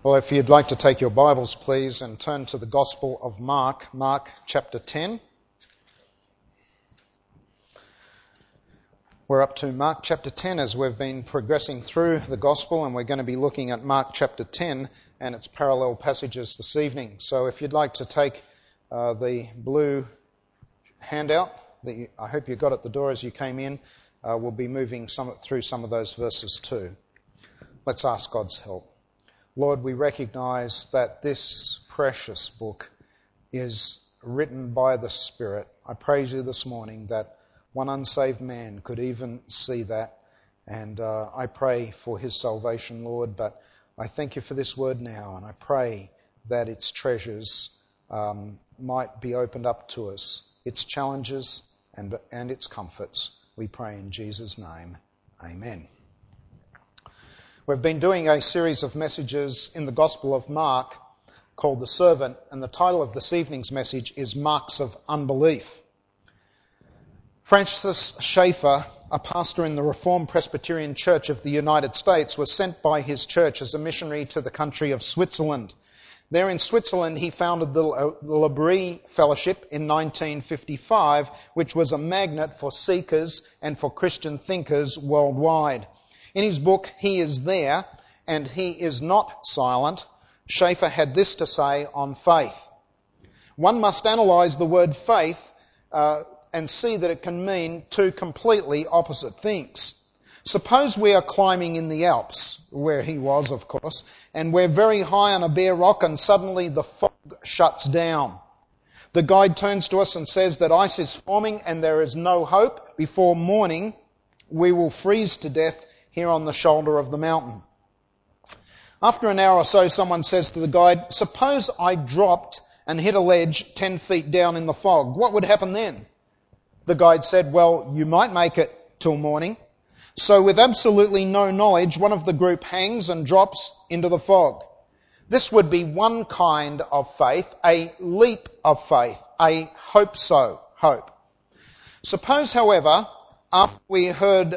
Well, if you'd like to take your Bibles, please, and turn to the Gospel of Mark, Mark chapter 10. We're up to Mark chapter 10 as we've been progressing through the Gospel, and we're going to be looking at Mark chapter 10 and its parallel passages this evening. So if you'd like to take the blue handout, I hope you got at the door as you came in, we'll be moving through some of those verses too. Let's ask God's help. Lord, we recognize that this precious book is written by the Spirit. I praise you this morning that one unsaved man could even see that, and I pray for his salvation, Lord, but I thank you for this word now, and I pray that its treasures might be opened up to us, its challenges and its comforts. We pray in Jesus' name. Amen. We've been doing a series of messages in the Gospel of Mark called The Servant, and the title of this evening's message is Marks of Unbelief. Francis Schaeffer, a pastor in the Reformed Presbyterian Church of the United States, was sent by his church as a missionary to the country of Switzerland. There in Switzerland, he founded the L'Abri Fellowship in 1955, which was a magnet for seekers and for Christian thinkers worldwide. In his book, He Is There, and He Is Not Silent, Schaeffer had this to say on faith. One must analyse the word faith and see that it can mean two completely opposite things. Suppose we are climbing in the Alps, where he was, of course, and we're very high on a bare rock and suddenly the fog shuts down. The guide turns to us and says that ice is forming and there is no hope. Before morning, we will freeze to death here on the shoulder of the mountain. After an hour or so, someone says to the guide, suppose I dropped and hit a ledge 10 feet down in the fog. What would happen then? The guide said, well, you might make it till morning. So with absolutely no knowledge, one of the group hangs and drops into the fog. This would be one kind of faith, a leap of faith, a hope-so hope. Suppose, however, we heard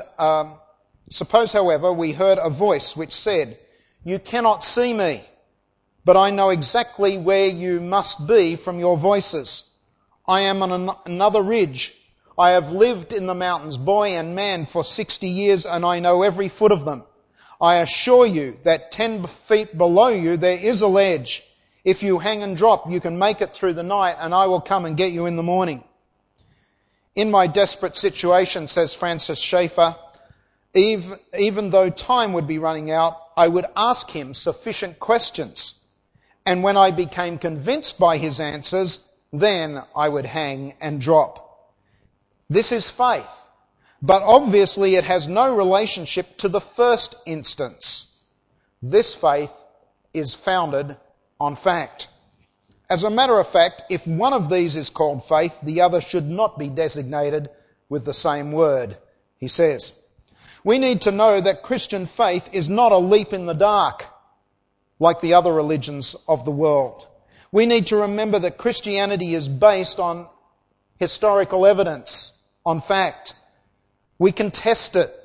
a voice which said, you cannot see me, but I know exactly where you must be from your voices. I am on another ridge. I have lived in the mountains, boy and man, for 60 years, and I know every foot of them. I assure you that 10 feet below you there is a ledge. If you hang and drop, you can make it through the night, and I will come and get you in the morning. In my desperate situation, says Francis Schaeffer, even though time would be running out, I would ask him sufficient questions. And when I became convinced by his answers, then I would hang and drop. This is faith, but obviously it has no relationship to the first instance. This faith is founded on fact. As a matter of fact, if one of these is called faith, the other should not be designated with the same word, he says. We need to know that Christian faith is not a leap in the dark like the other religions of the world. We need to remember that Christianity is based on historical evidence, on fact. We can test it.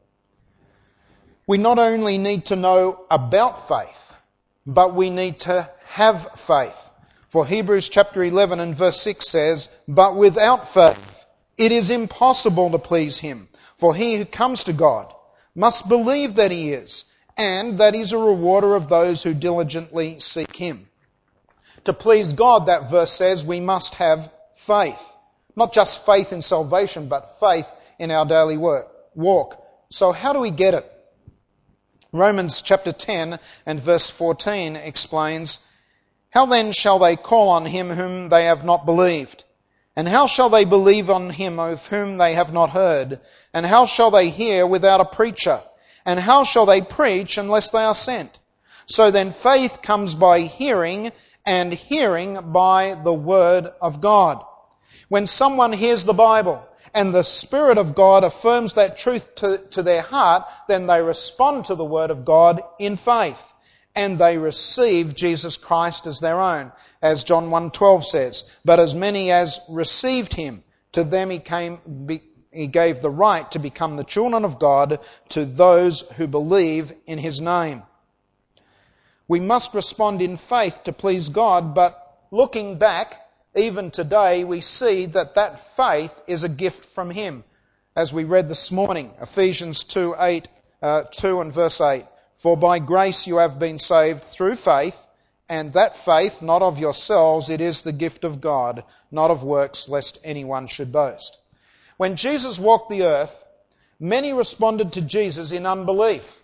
We not only need to know about faith, but we need to have faith. For Hebrews chapter 11 and verse 6 says, but without faith it is impossible to please Him. For he who comes to God must believe that He is, and that He's a rewarder of those who diligently seek Him. To please God, that verse says, we must have faith. Not just faith in salvation, but faith in our daily walk. So how do we get it? Romans chapter 10 and verse 14 explains, how then shall they call on Him whom they have not believed? And how shall they believe on Him of whom they have not heard? And how shall they hear without a preacher? And how shall they preach unless they are sent? So then faith comes by hearing, and hearing by the Word of God. When someone hears the Bible and the Spirit of God affirms that truth to their heart, then they respond to the Word of God in faith. And they receive Jesus Christ as their own. As John 1:12 says, but as many as received Him, to them He gave the right to become the children of God, to those who believe in His name. We must respond in faith to please God, but looking back, even today, we see that that faith is a gift from Him. As we read this morning, Ephesians 2 and verse 8, "For by grace you have been saved through faith, and that faith not of yourselves, it is the gift of God, not of works, lest anyone should boast." When Jesus walked the earth, many responded to Jesus in unbelief.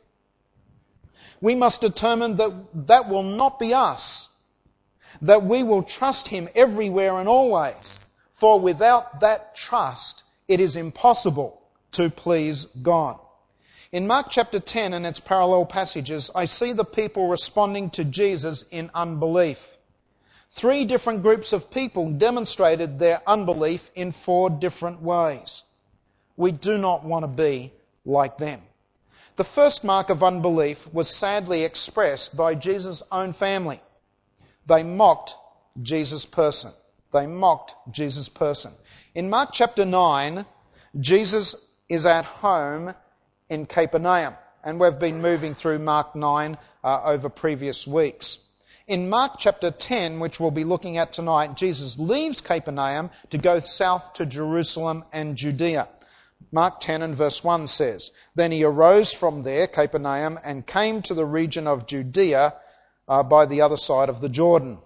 We must determine that that will not be us, that we will trust Him everywhere and always, for without that trust, it is impossible to please God. In Mark chapter 10 and its parallel passages, I see the people responding to Jesus in unbelief. 3 different groups of people demonstrated their unbelief in 4 different ways. We do not want to be like them. The first mark of unbelief was sadly expressed by Jesus' own family. They mocked Jesus' person. They mocked Jesus' person. In Mark chapter 9, Jesus is at home in Capernaum, and we've been moving through Mark 9 over previous weeks. In Mark chapter 10, which we'll be looking at tonight, Jesus leaves Capernaum to go south to Jerusalem and Judea. Mark 10 and verse 1 says, "Then he arose from there, Capernaum, and came to the region of Judea by the other side of the Jordan."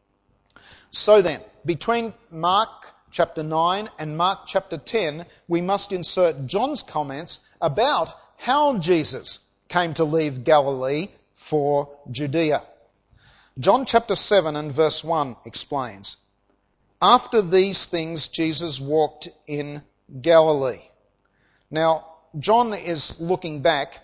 So then, between Mark chapter 9 and Mark chapter 10, we must insert John's comments about how Jesus came to leave Galilee for Judea. John chapter 7 and verse 1 explains, "After these things Jesus walked in Galilee." Now, John is looking back.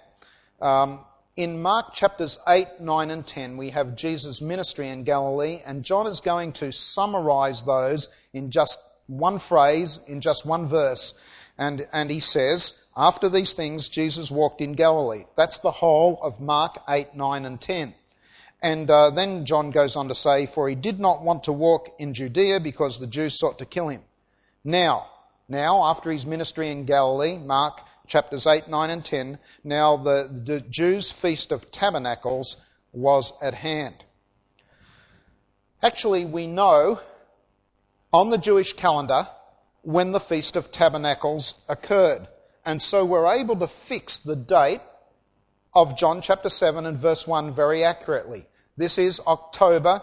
In Mark chapters 8, 9 and 10, we have Jesus' ministry in Galilee, and John is going to summarize those in just one phrase, in just one verse. And he says, "After these things, Jesus walked in Galilee." That's the whole of Mark 8, 9 and 10. And then John goes on to say, "For he did not want to walk in Judea because the Jews sought to kill him." Now, after his ministry in Galilee, Mark chapters 8, 9 and 10, now the Jews' Feast of Tabernacles was at hand. Actually, we know on the Jewish calendar when the Feast of Tabernacles occurred. And so we're able to fix the date of John chapter 7 and verse 1 very accurately. This is October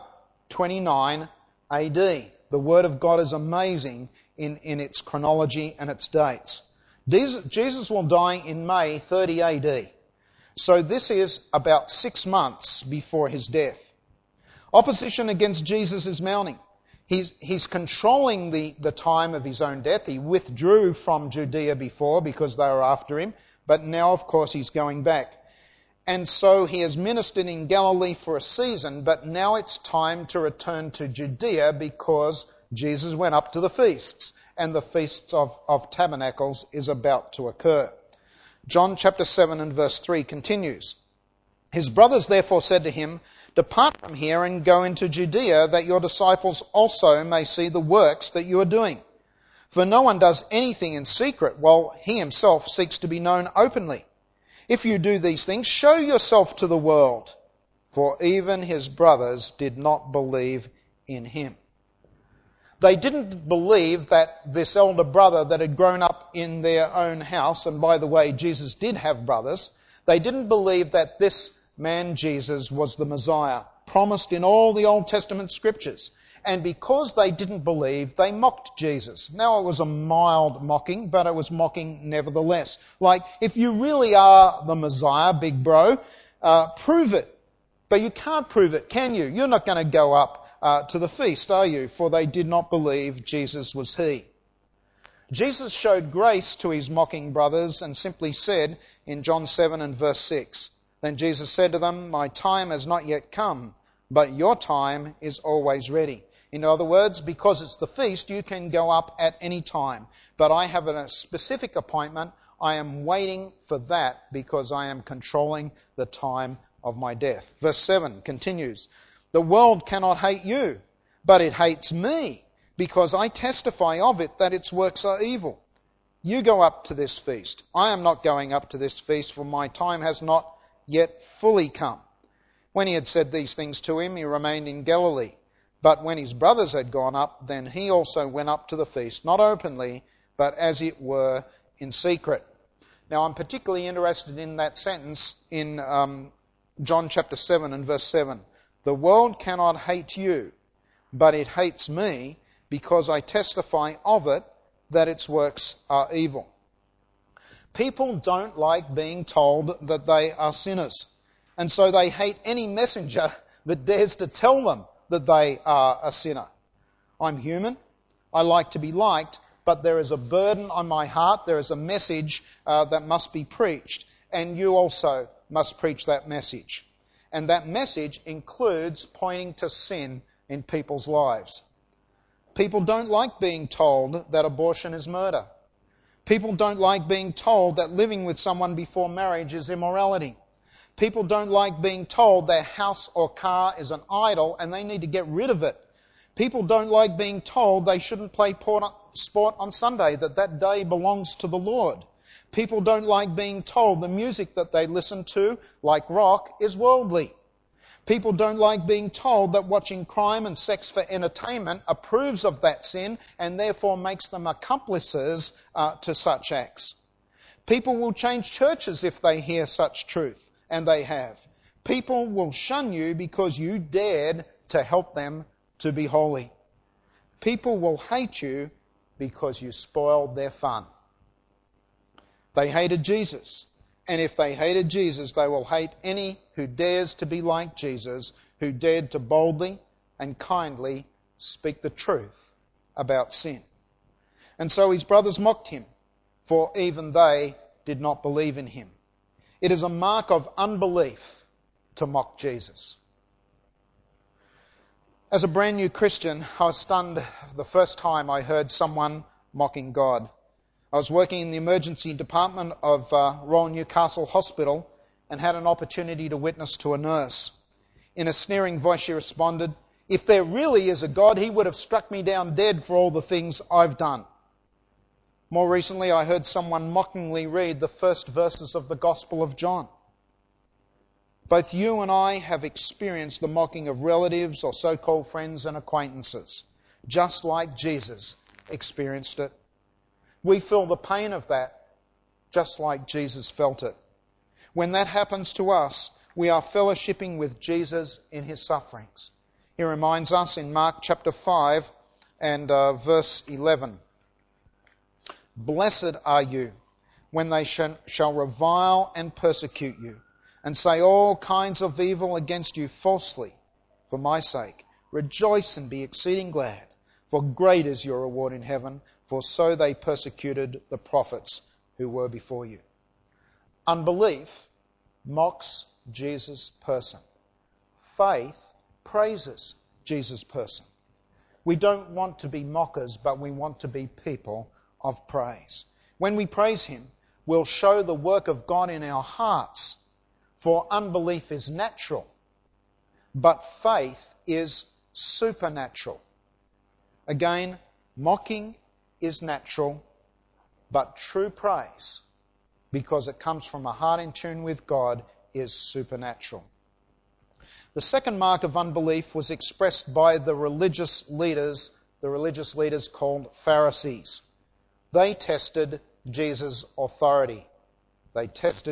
29 AD. The Word of God is amazing in its chronology and its dates. Jesus will die in May 30 AD. So this is about 6 months before his death. Opposition against Jesus is mounting. He's controlling the time of his own death. He withdrew from Judea before because they were after him, but now, of course, he's going back. And so he has ministered in Galilee for a season, but now it's time to return to Judea because Jesus went up to the feasts, and the Feasts of Tabernacles is about to occur. John chapter 7 and verse 3 continues, "His brothers therefore said to him, 'Depart from here and go into Judea, that your disciples also may see the works that you are doing. For no one does anything in secret, while he himself seeks to be known openly. If you do these things, show yourself to the world.' For even his brothers did not believe in him." They didn't believe that this elder brother that had grown up in their own house, and by the way, Jesus did have brothers, they didn't believe that this man Jesus was the Messiah, promised in all the Old Testament scriptures. And because they didn't believe, they mocked Jesus. Now, it was a mild mocking, but it was mocking nevertheless. Like, if you really are the Messiah, big bro, prove it. But you can't prove it, can you? You're not going to go up to the feast, are you? For they did not believe Jesus was he. Jesus showed grace to his mocking brothers and simply said in John 7 and verse 6, "Then Jesus said to them, 'My time has not yet come, but your time is always ready.'" In other words, because it's the feast, you can go up at any time. But I have a specific appointment. I am waiting for that because I am controlling the time of my death. Verse 7 continues, "The world cannot hate you, but it hates me, because I testify of it that its works are evil. You go up to this feast. I am not going up to this feast, for my time has not yet fully come." When he had said these things to him, he remained in Galilee. But when his brothers had gone up, then he also went up to the feast, not openly, but as it were in secret. Now I'm particularly interested in that sentence in John chapter 7 and verse 7. The world cannot hate you, but it hates me because I testify of it that its works are evil. People don't like being told that they are sinners, and so they hate any messenger that dares to tell them that they are a sinner. I'm human. I like to be liked, but there is a burden on my heart. There is a message that must be preached, and you also must preach that message. And that message includes pointing to sin in people's lives. People don't like being told that abortion is murder. People don't like being told that living with someone before marriage is immorality. People don't like being told their house or car is an idol and they need to get rid of it. People don't like being told they shouldn't play sport on Sunday, that day belongs to the Lord. People don't like being told the music that they listen to, like rock, is worldly. People don't like being told that watching crime and sex for entertainment approves of that sin and therefore makes them accomplices to such acts. People will change churches if they hear such truth, and they have. People will shun you because you dared to help them to be holy. People will hate you because you spoiled their fun. They hated Jesus. And if they hated Jesus, they will hate any who dares to be like Jesus, who dared to boldly and kindly speak the truth about sin. And so his brothers mocked him, for even they did not believe in him. It is a mark of unbelief to mock Jesus. As a brand new Christian, I was stunned the first time I heard someone mocking God. I was working in the emergency department of Royal Newcastle Hospital and had an opportunity to witness to a nurse. In a sneering voice she responded, "If there really is a God, he would have struck me down dead for all the things I've done." More recently, I heard someone mockingly read the first verses of the Gospel of John. Both you and I have experienced the mocking of relatives or so-called friends and acquaintances, just like Jesus experienced it. We feel the pain of that, just like Jesus felt it. When that happens to us, we are fellowshipping with Jesus in his sufferings. He reminds us in Mark chapter 5 and verse 11. Blessed are you when they shall revile and persecute you, and say all kinds of evil against you falsely for my sake. Rejoice and be exceeding glad, for great is your reward in heaven, for so they persecuted the prophets who were before you. Unbelief mocks Jesus' person. Faith praises Jesus' person. We don't want to be mockers, but we want to be people of praise. When we praise him, we'll show the work of God in our hearts, for unbelief is natural, but faith is supernatural. Again, mocking is natural, but true praise, because it comes from a heart in tune with God, is supernatural. The second mark of unbelief was expressed by the religious leaders called Pharisees. They tested Jesus' authority. The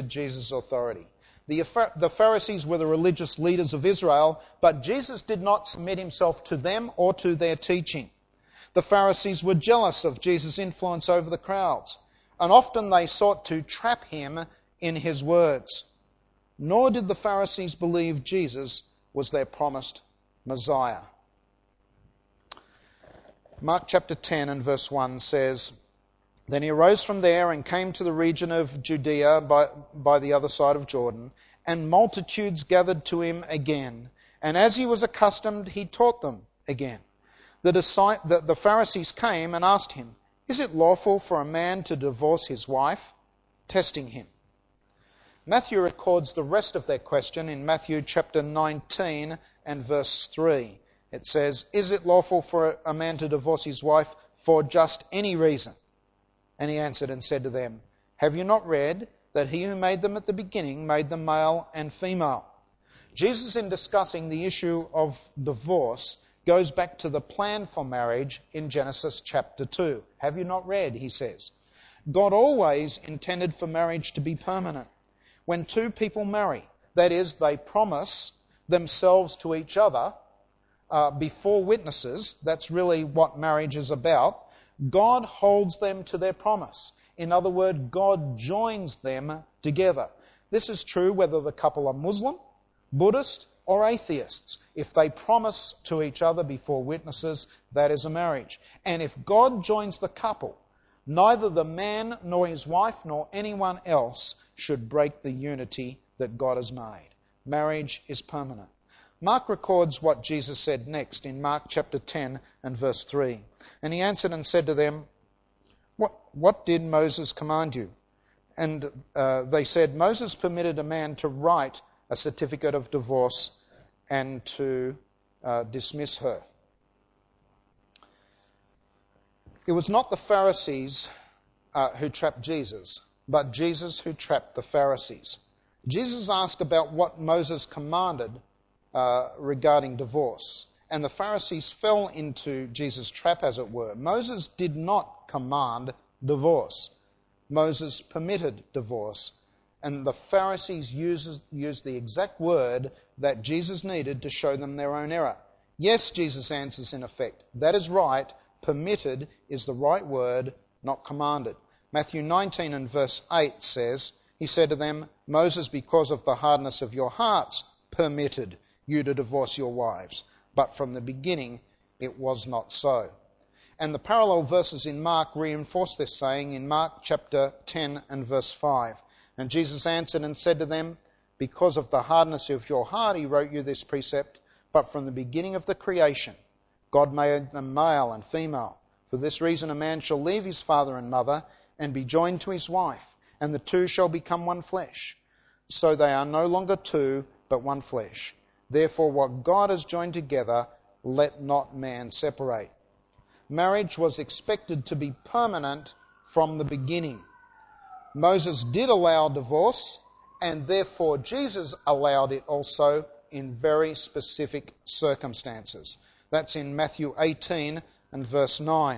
Pharisees were the religious leaders of Israel, but Jesus did not submit himself to them or to their teaching. The Pharisees were jealous of Jesus' influence over the crowds, and often they sought to trap him in his words. Nor did the Pharisees believe Jesus was their promised Messiah. Mark chapter 10 and verse 1 says, Then he arose from there and came to the region of Judea by the other side of Jordan, and multitudes gathered to him again. And as he was accustomed, he taught them again. The Pharisees came and asked him, Is it lawful for a man to divorce his wife? Testing him. Matthew records the rest of their question in Matthew chapter 19 and verse 3. It says, Is it lawful for a man to divorce his wife for just any reason? And he answered and said to them, Have you not read that he who made them at the beginning made them male and female? Jesus, in discussing the issue of divorce, goes back to the plan for marriage in Genesis chapter 2. Have you not read, he says. God always intended for marriage to be permanent. When two people marry, that is, they promise themselves to each other before witnesses, that's really what marriage is about, God holds them to their promise. In other words, God joins them together. This is true whether the couple are Muslim, Buddhist, or atheists. If they promise to each other before witnesses, that is a marriage. And if God joins the couple, neither the man nor his wife nor anyone else should break the unity that God has made. Marriage is permanent. Mark records what Jesus said next in Mark chapter 10 and verse 3. And he answered and said to them, What did Moses command you? And they said, Moses permitted a man to write a certificate of divorce and to dismiss her. It was not the Pharisees who trapped Jesus, but Jesus who trapped the Pharisees. Jesus asked about what Moses commanded regarding divorce, and the Pharisees fell into Jesus' trap, as it were. Moses did not command divorce. Moses permitted divorce, and the Pharisees used the exact word that Jesus needed to show them their own error. Yes, Jesus answers in effect, that is right, permitted is the right word, not commanded. Matthew 19 and verse 8 says, He said to them, Moses, because of the hardness of your hearts, permitted you to divorce your wives. But from the beginning, it was not so. And the parallel verses in Mark reinforce this saying in Mark chapter 10 and verse 5. And Jesus answered and said to them, Because of the hardness of your heart, he wrote you this precept, but from the beginning of the creation, God made them male and female. For this reason a man shall leave his father and mother and be joined to his wife, and the two shall become one flesh. So they are no longer two, but one flesh. Therefore what God has joined together, let not man separate. Marriage was expected to be permanent from the beginning. Moses did allow divorce, and therefore Jesus allowed it also in very specific circumstances. That's in Matthew 18 and verse 9.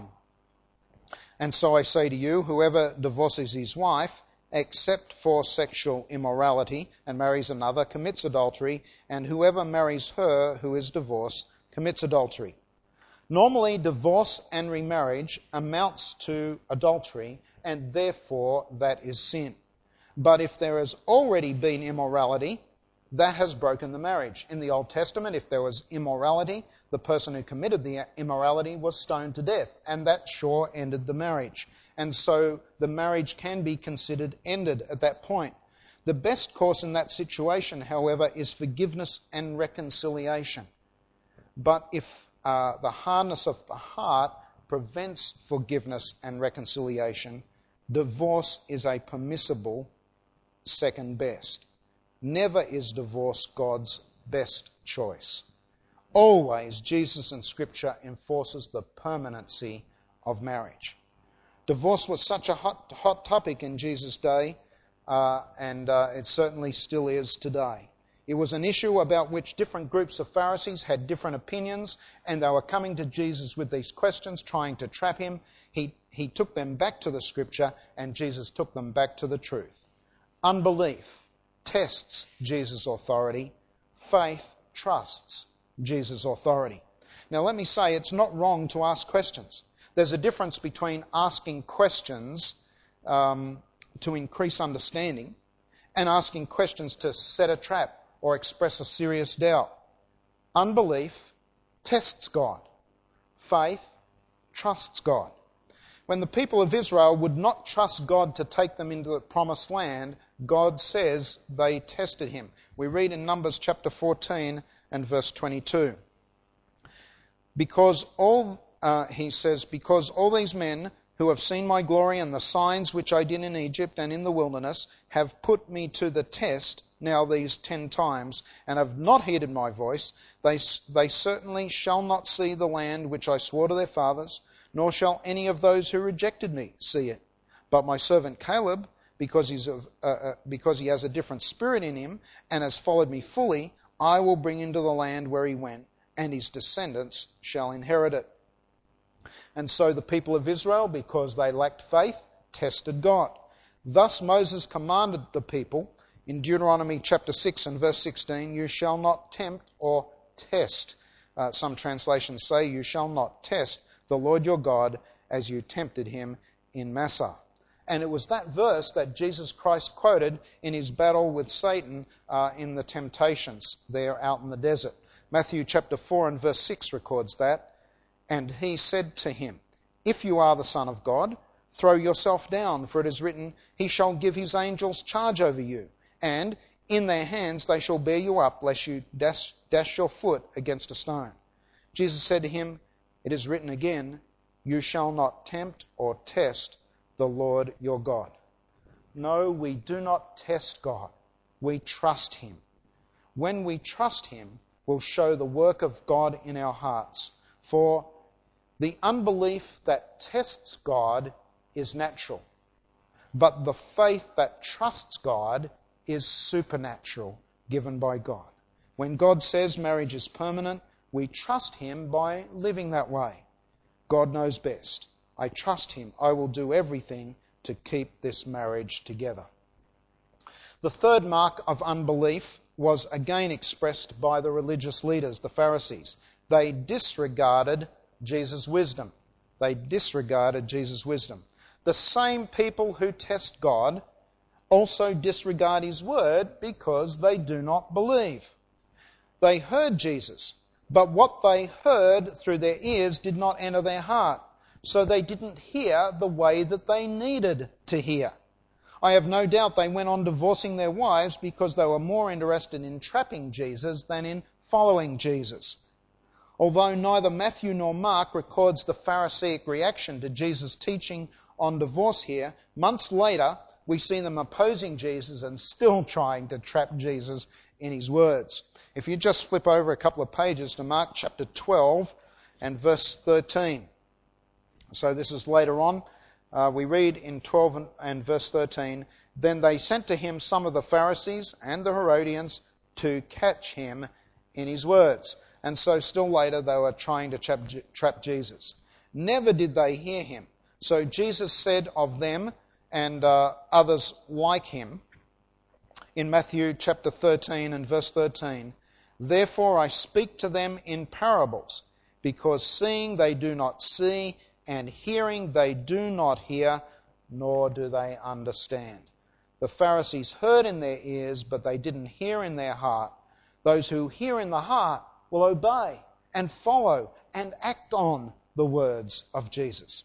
And so I say to you, whoever divorces his wife, except for sexual immorality, and marries another, commits adultery, and whoever marries her who is divorced commits adultery. Normally, divorce and remarriage amounts to adultery, and therefore that is sin. But if there has already been immorality, that has broken the marriage. In the Old Testament, if there was immorality, the person who committed the immorality was stoned to death, and that sure ended the marriage. And so the marriage can be considered ended at that point. The best course in that situation, however, is forgiveness and reconciliation. But if the hardness of the heart prevents forgiveness and reconciliation, divorce is a permissible second best. Never is divorce God's best choice. Always, Jesus in Scripture enforces the permanency of marriage. Divorce was such a hot topic in Jesus' day, and it certainly still is today. It was an issue about which different groups of Pharisees had different opinions, and they were coming to Jesus with these questions, trying to trap him. He took them back to the Scripture, and Jesus took them back to the truth. Unbelief tests Jesus' authority. Faith trusts Jesus' authority. Now let me say, it's not wrong to ask questions. There's a difference between asking questions to increase understanding and asking questions to set a trap or express a serious doubt. Unbelief tests God. Faith trusts God. When the people of Israel would not trust God to take them into the promised land, God says they tested him. We read in Numbers chapter 14 and verse 22. Because all these men who have seen my glory and the signs which I did in Egypt and in the wilderness have put me to the test now these 10 times and have not heeded my voice, they certainly shall not see the land which I swore to their fathers, nor shall any of those who rejected me see it. But my servant Caleb, because he has a different spirit in him and has followed me fully, I will bring into the land where he went, and his descendants shall inherit it. And so the people of Israel, because they lacked faith, tested God. Thus Moses commanded the people in Deuteronomy chapter 6 and verse 16, you shall not tempt or test. Some translations say, you shall not test the Lord your God as you tempted him in Massah. And it was that verse that Jesus Christ quoted in his battle with Satan in the temptations there out in the desert. Matthew chapter 4 and verse 6 records that. And he said to him, if you are the Son of God, throw yourself down, for it is written, he shall give his angels charge over you, and in their hands they shall bear you up, lest you dash your foot against a stone. Jesus said to him, it is written again, you shall not tempt or test the Lord your God. No, we do not test God. We trust him. When we trust him, we'll show the work of God in our hearts. For the unbelief that tests God is natural, but the faith that trusts God is supernatural, given by God. When God says marriage is permanent, we trust him by living that way. God knows best. I trust him. I will do everything to keep this marriage together. The third mark of unbelief was again expressed by the religious leaders, the Pharisees. They disregarded Jesus' wisdom. They disregarded Jesus' wisdom. The same people who test God also disregard his word because they do not believe. They heard Jesus, but what they heard through their ears did not enter their heart. So they didn't hear the way that they needed to hear. I have no doubt they went on divorcing their wives because they were more interested in trapping Jesus than in following Jesus. Although neither Matthew nor Mark records the Pharisaic reaction to Jesus' teaching on divorce here, months later we see them opposing Jesus and still trying to trap Jesus in his words. If you just flip over a couple of pages to Mark chapter 12 and verse 13. So this is later on. We read in 12 and verse 13, then they sent to him some of the Pharisees and the Herodians to catch him in his words. And so still later they were trying to trap Jesus. Never did they hear him. So Jesus said of them and others like him in Matthew chapter 13 and verse 13, therefore I speak to them in parables, because seeing they do not see, and hearing they do not hear, nor do they understand. The Pharisees heard in their ears, but they didn't hear in their heart. Those who hear in the heart will obey and follow and act on the words of Jesus.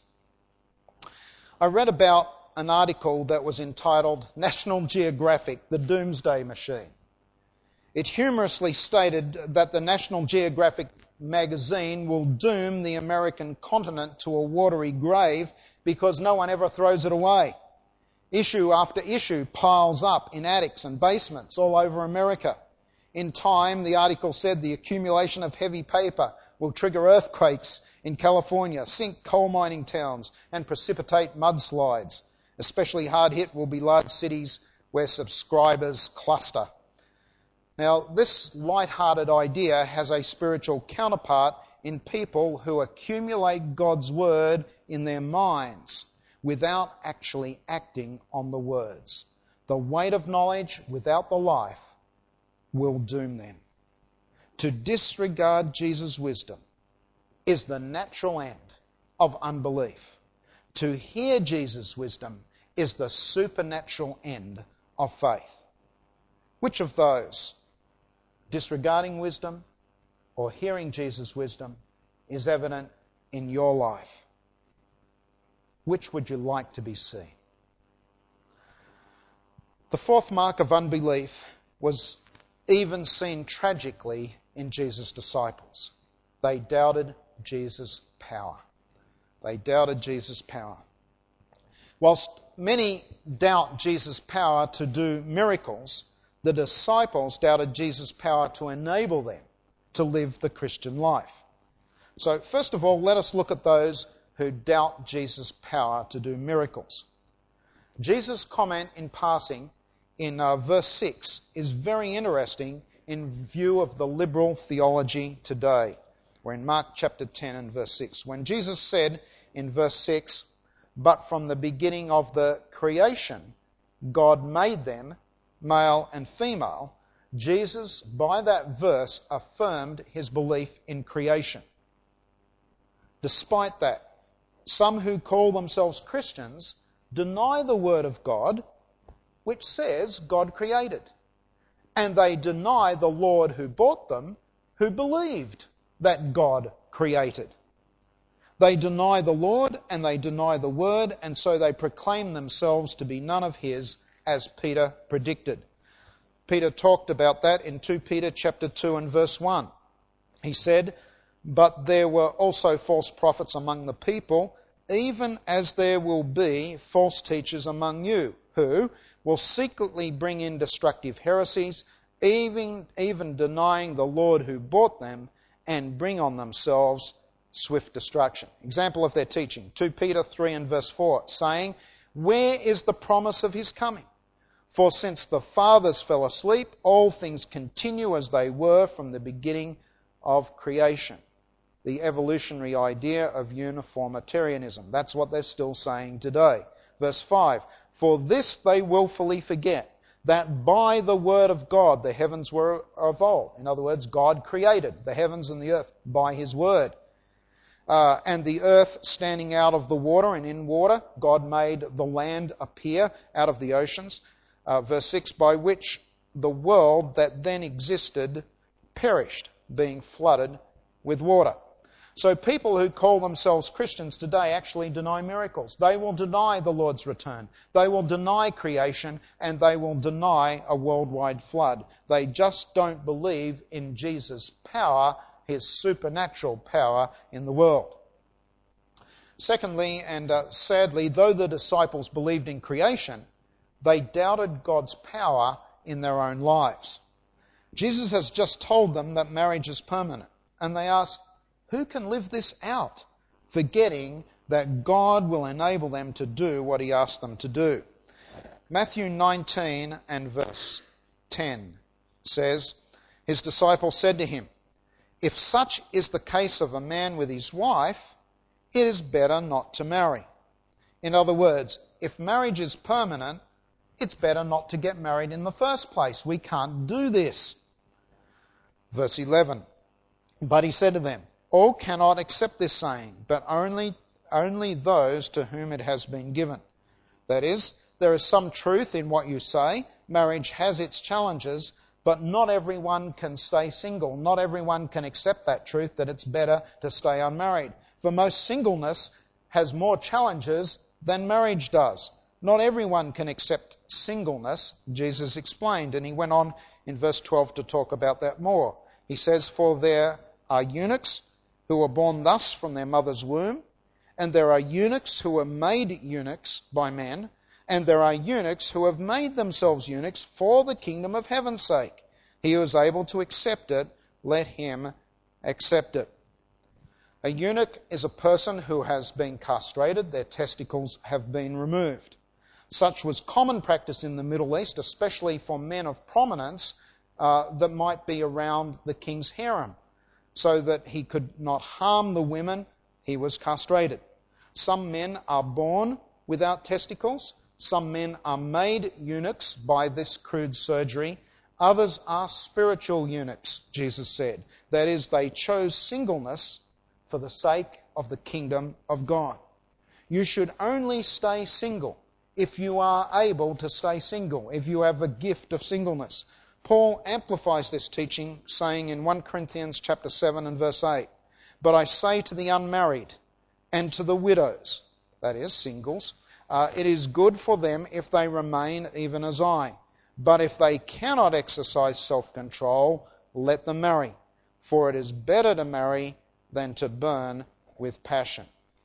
I read about an article that was entitled National Geographic, the Doomsday Machine. It humorously stated that the National Geographic magazine will doom the American continent to a watery grave because no one ever throws it away. Issue after issue piles up in attics and basements all over America. In time, the article said the accumulation of heavy paper will trigger earthquakes in California, sink coal mining towns, and precipitate mudslides. Especially hard hit will be large cities where subscribers cluster. Now, this light-hearted idea has a spiritual counterpart in people who accumulate God's word in their minds without actually acting on the words. The weight of knowledge without the life will doom them. To disregard Jesus' wisdom is the natural end of unbelief. To hear Jesus' wisdom is the supernatural end of faith. Which of those, disregarding wisdom or hearing Jesus' wisdom, is evident in your life? Which would you like to be seen? The fourth mark of unbelief was even seen tragically in Jesus' disciples. They doubted Jesus' power. They doubted Jesus' power. Whilst many doubt Jesus' power to do miracles, the disciples doubted Jesus' power to enable them to live the Christian life. So first of all, let us look at those who doubt Jesus' power to do miracles. Jesus' comment in passing in verse 6 is very interesting in view of the liberal theology today. We're in Mark chapter 10 and verse 6. When Jesus said in verse 6, "But from the beginning of the creation, God made them, male and female," Jesus, by that verse, affirmed his belief in creation. Despite that, some who call themselves Christians deny the Word of God, which says God created. And they deny the Lord who bought them, who believed that God created. They deny the Lord and they deny the Word, and so they proclaim themselves to be none of His, as Peter predicted. Peter talked about that in 2 Peter chapter 2 and verse 1. He said, "But there were also false prophets among the people, even as there will be false teachers among you, who will secretly bring in destructive heresies, even denying the Lord who bought them, and bring on themselves swift destruction." Example of their teaching, 2 Peter 3 and verse 4, saying, "Where is the promise of His coming? For since the fathers fell asleep, all things continue as they were from the beginning of creation." The evolutionary idea of uniformitarianism. That's what they're still saying today. Verse 5, "For this they willfully forget, that by the word of God the heavens were of old." In other words, God created the heavens and the earth by His word. And the earth standing out of the water and in water, God made the land appear out of the oceans. Verse 6, "By which the world that then existed perished, being flooded with water." So people who call themselves Christians today actually deny miracles. They will deny the Lord's return. They will deny creation, and they will deny a worldwide flood. They just don't believe in Jesus' power, His supernatural power in the world. Secondly, and sadly, though the disciples believed in creation, they doubted God's power in their own lives. Jesus has just told them that marriage is permanent, and they ask, who can live this out? Forgetting that God will enable them to do what He asked them to do. Matthew 19 and verse 10 says, "His disciples said to Him, 'If such is the case of a man with his wife, it is better not to marry.'" In other words, if marriage is permanent, it's better not to get married in the first place. We can't do this. Verse 11, "But He said to them, all cannot accept this saying, but only those to whom it has been given." That is, there is some truth in what you say. Marriage has its challenges, but not everyone can stay single. Not everyone can accept that truth, that it's better to stay unmarried. For most, singleness has more challenges than marriage does. Not everyone can accept singleness, Jesus explained, and He went on in verse 12 to talk about that more. He says, "For there are eunuchs who are born thus from their mother's womb, and there are eunuchs who are made eunuchs by men, and there are eunuchs who have made themselves eunuchs for the kingdom of heaven's sake. He who is able to accept it, let him accept it." A eunuch is a person who has been castrated, their testicles have been removed. Such was common practice in the Middle East, especially for men of prominence that might be around the king's harem. So that he could not harm the women, he was castrated. Some men are born without testicles. Some men are made eunuchs by this crude surgery. Others are spiritual eunuchs, Jesus said. That is, they chose singleness for the sake of the kingdom of God. You should only stay single if you are able to stay single, if you have a gift of singleness. Paul amplifies this teaching, saying in 1 Corinthians chapter 7 and verse 8, "But I say to the unmarried and to the widows," that is, singles, "it is good for them if they remain even as I. But if they cannot exercise self-control, let them marry. For it is better to marry than to burn with passion."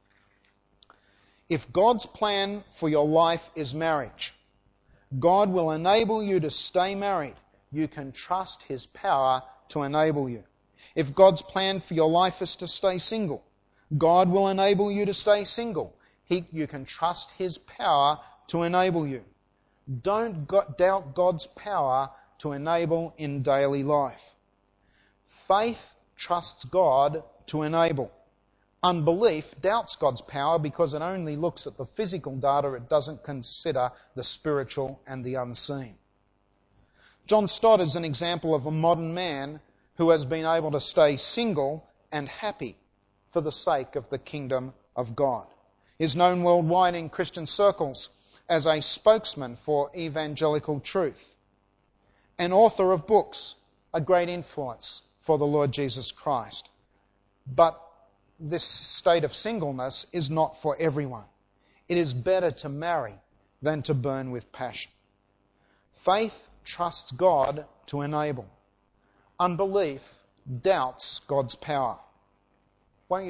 If God's plan for your life is marriage, God will enable you to stay married. You can trust His power to enable you. If God's plan for your life is to stay single, God will enable you to stay single. You can trust His power to enable you. Don't doubt God's power to enable in daily life. Faith trusts God to enable. Unbelief doubts God's power because it only looks at the physical data. It doesn't consider the spiritual and the unseen. John Stott is an example of a modern man who has been able to stay single and happy for the sake of the kingdom of God. He is known worldwide in Christian circles as a spokesman for evangelical truth, an author of books, a great influence for the Lord Jesus Christ. But this state of singleness is not for everyone. It is better to marry than to burn with passion. Faith trusts God to enable. Unbelief doubts God's power. Won't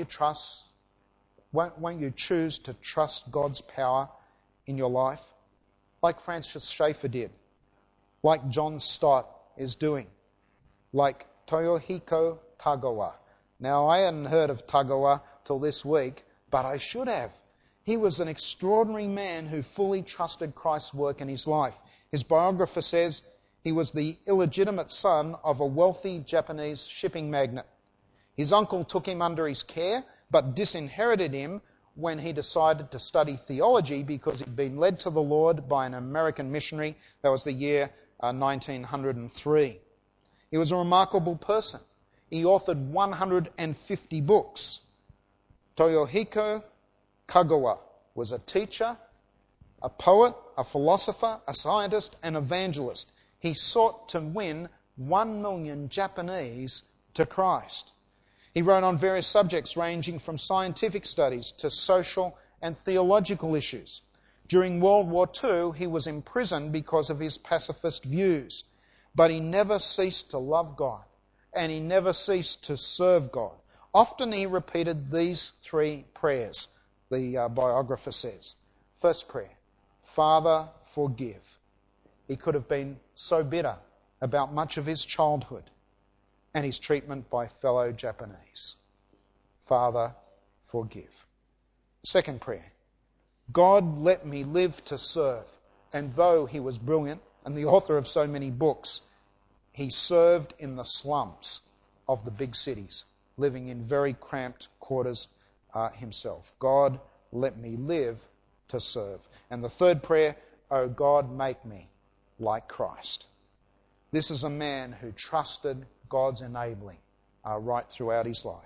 you choose to trust God's power in your life? Like Francis Schaeffer did. Like John Stott is doing. Like Toyohiko Tagawa. Now, I hadn't heard of Tagawa till this week, but I should have. He was an extraordinary man who fully trusted Christ's work in his life. His biographer says he was the illegitimate son of a wealthy Japanese shipping magnate. His uncle took him under his care, but disinherited him when he decided to study theology because he'd been led to the Lord by an American missionary. That was the year 1903. He was a remarkable person. He authored 150 books. Toyohiko Kagawa was a teacher, a poet, a philosopher, a scientist, and evangelist. He sought to win 1 million Japanese to Christ. He wrote on various subjects ranging from scientific studies to social and theological issues. During World War II, he was imprisoned because of his pacifist views, but he never ceased to love God, and he never ceased to serve God. Often he repeated these 3 prayers, the biographer says. First prayer, Father, forgive. He could have been so bitter about much of his childhood and his treatment by fellow Japanese. Father, forgive. Second prayer, God, let me live to serve. And though he was brilliant and the author of so many books, he served in the slums of the big cities, living in very cramped quarters himself. God, let me live to serve. And the third prayer, oh God, make me like Christ. This is a man who trusted God's enabling right throughout his life.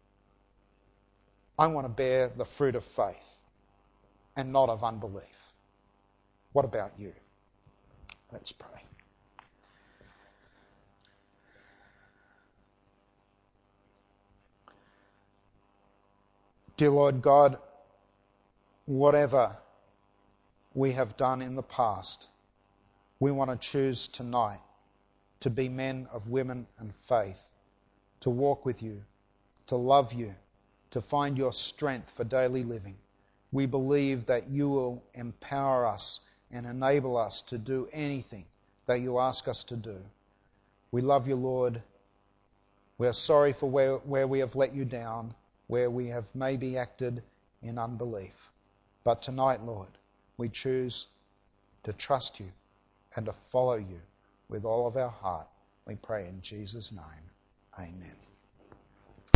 I want to bear the fruit of faith and not of unbelief. What about you? Let's pray. Dear Lord God, whatever we have done in the past, we want to choose tonight to be men of women and faith, to walk with you, to love you, to find your strength for daily living. We believe that you will empower us and enable us to do anything that you ask us to do. We love you, Lord. We are sorry for where we have let you down, where we have maybe acted in unbelief. But tonight, Lord, we choose to trust you and to follow you with all of our heart. We pray in Jesus' name. Amen.